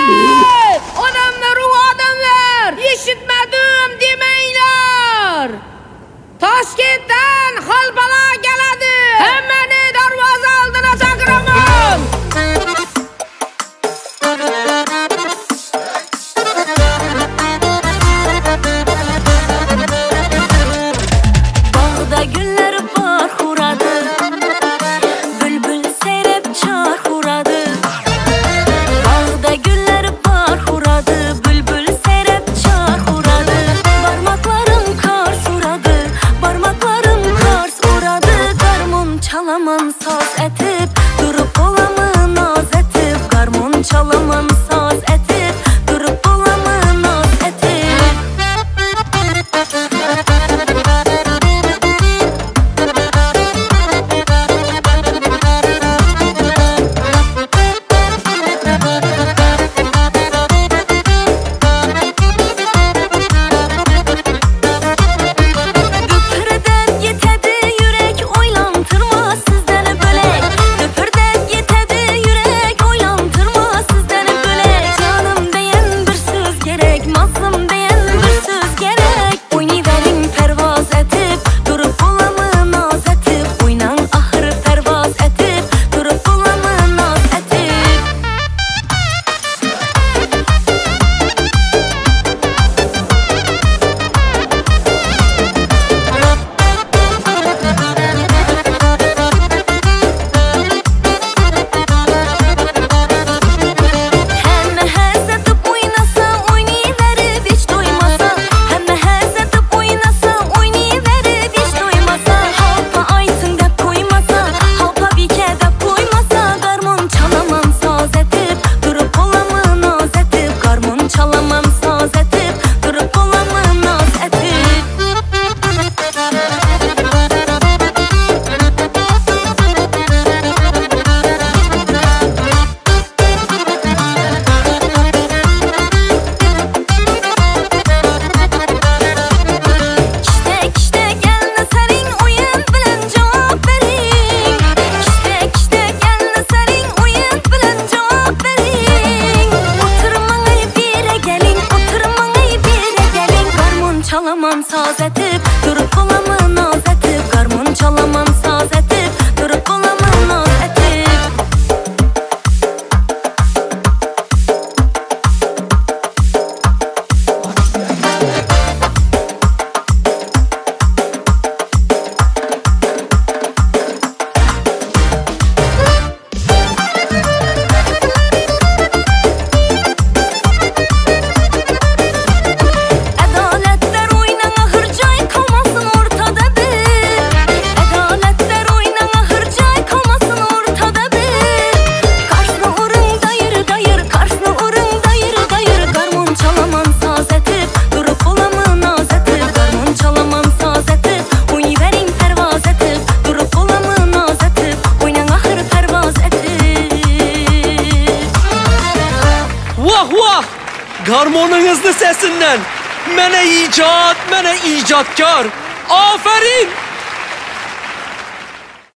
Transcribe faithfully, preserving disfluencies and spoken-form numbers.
Adamlar o adamlar işitmedim demeyler. Toshkentdan halbala geladi. Hemmeni darvoza oldina chaqiraman. Bog'da gullar bor huradi, bulbul sayrab chor huradi. Bog'da gullar bor huradi, bulbul sayrab chor huradi. Barmoqlarim qor suradi, barmoqlarim qor suradi. Garmon chalaman soz etib, turib bo'laman noz etib. Garmon chalaman soz etib, turib bo'laman noz etib. Düpürden yetedi yürek oylantırma sizden bölek. Düpürden yetedi yürek oylantırma sizden bölek. Canım deyen bir söz gerek, mazlum deyen bir söz gerek. Oynayıverin pervaz etip, durup bulamı naz etip. Oynan ahır pervaz etip, durup bulamı naz etip. Hemme hez etip oynasa, oynayıverib hiç doymasa. Hemme hez etip oynasa, oynayıverib hiç doymasa. Halpa aytın dep koymasa, halpa bike dep koymasa. Garmon çalaman saz etip, durup bo'laman noz etip. Garmon çalaman saz etip, durup bo'laman noz etip. Kishtek kishtek elni saring, o'yin bilan javob bering. Kishtek kishtek elni saring, o'yin bilan javob bering. O'tirmangay beri keling, o'tirmangay beri keling. Garmon chalaman soz etib, turib bo'laman noz etib. Garmon chalaman soz etib, turib bo'laman noz etib. Adaletler oynan ahır joy kalmasın ortada bir. Adaletler oynan ahır joy kalmasın ortada bir. Karşına urun dayır dayır, karşına urun dayır dayır. Garmon çalaman saz etip, durup bo'laman noz etip. Garmon çalaman saz etip, oynayıverin pervaz etip. Durup bo'laman noz etip, oynan ahır pervaz etip. Vah vah! Garmonunuzlu sesinden. Mene icat, mene icatkar. Aferin!